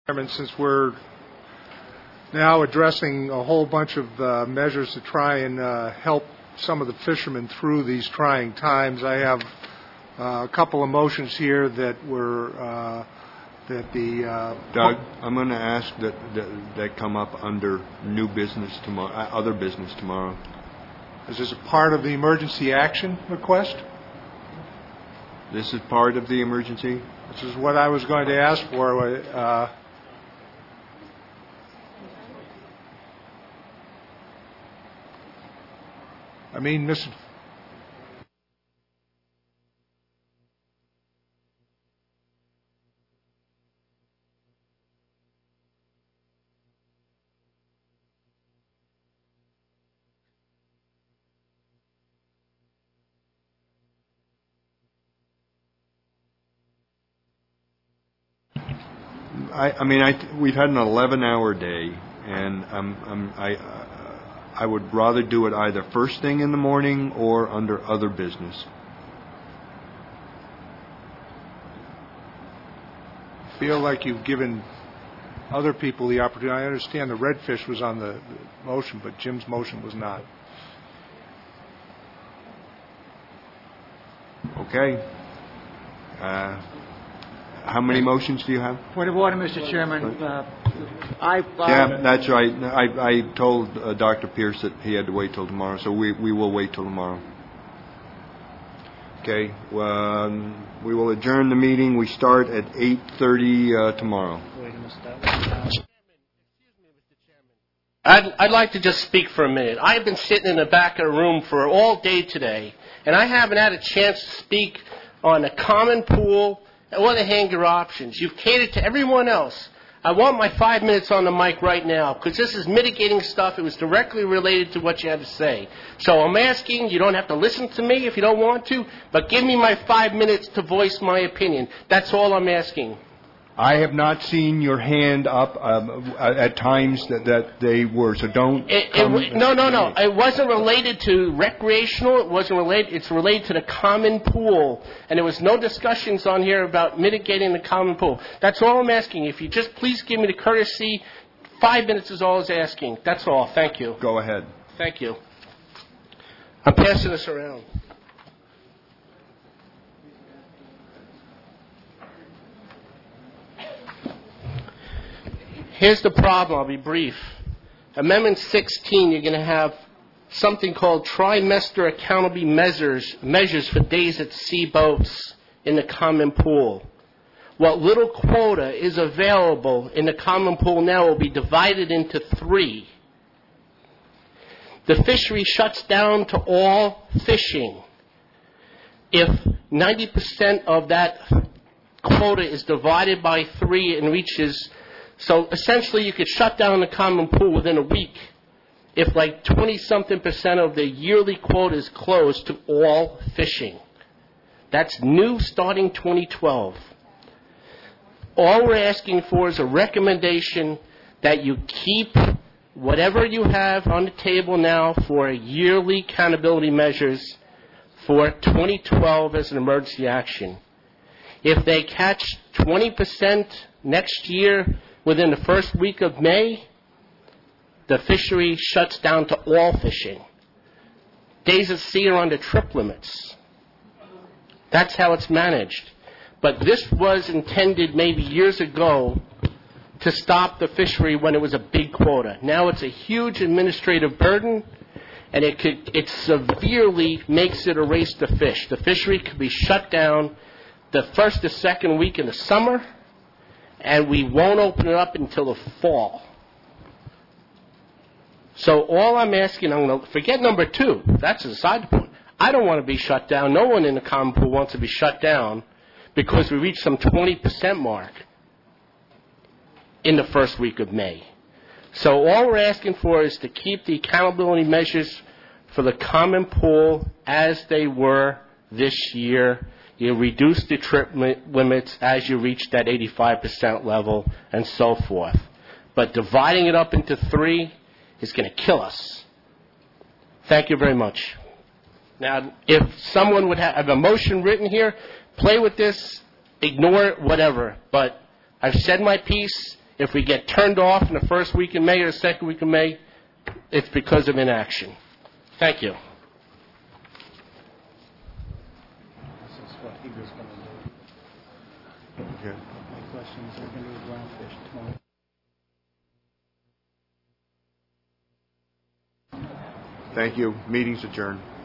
Chairman, since we're now addressing a whole bunch of measures to try and help some of the fishermen through these trying times, I have a couple of motions here that were Doug, I'm going to ask that come up under new business tomorrow, other business tomorrow. Is this a part of the emergency action request? This is part of the emergency? This is what I was going to ask for. Mr. We've had an 11-hour day, and I would rather do it either first thing in the morning or under other business. I feel like you've given other people the opportunity. I understand the redfish was on the motion, but Jim's motion was not. Okay. How many motions do you have? Point of order, Mr. Chairman. Yeah, that's right. I told Dr. Pierce that he had to wait till tomorrow, so we will wait till tomorrow. Okay. We will adjourn the meeting. We start at 8:30 tomorrow. I'd like to just speak for a minute. I've been sitting in the back of the room for all day today, and I haven't had a chance to speak on the common pool or the hanger options. You've catered to everyone else. I want my 5 minutes on the mic right now because this is mitigating stuff. It was directly related to what you had to say. So I'm asking, you don't have to listen to me if you don't want to, but give me my 5 minutes to voice my opinion. That's all I'm asking. I have not seen your hand up at times that they were, so don't. No. It wasn't related to recreational. It wasn't related. It's related to the common pool, and there was no discussions on here about mitigating the common pool. That's all I'm asking. If you just please give me the courtesy, 5 minutes is all I was asking. That's all. Thank you. Go ahead. Thank you. I'm passing this around. Here's the problem. I'll be brief. Amendment 16, you're going to have something called trimester accountability measures for days at sea boats in the common pool. What little quota is available in the common pool now will be divided into 3. The fishery shuts down to all fishing. If 90% of that quota is divided by 3 and reaches... So essentially you could shut down the common pool within a week if like 20-something% of the yearly quota is closed to all fishing. That's new starting 2012. All we're asking for is a recommendation that you keep whatever you have on the table now for yearly accountability measures for 2012 as an emergency action. If they catch 20% next year, within the first week of May, the fishery shuts down to all fishing. Days at sea are under trip limits. That's how it's managed. But this was intended maybe years ago to stop the fishery when it was a big quota. Now it's a huge administrative burden, and it severely makes it a race to fish. The fishery could be shut down the first or second week in the summer, and we won't open it up until the fall. So all I'm asking, I'm going to forget number 2. That's a side point. I don't want to be shut down. No one in the common pool wants to be shut down because we reached some 20% mark in the first week of May. So all we're asking for is to keep the accountability measures for the common pool as they were this year. You reduce the trip limits as you reach that 85% level and so forth. But dividing it up into 3 is going to kill us. Thank you very much. Now, if someone would have a motion written here, play with this, ignore it, whatever. But I've said my piece. If we get turned off in the first week in May or the second week in May, it's because of inaction. Thank you. This is what he was going to do. Okay. My questions are going to do groundfish tomorrow. Thank you. Meeting's adjourned.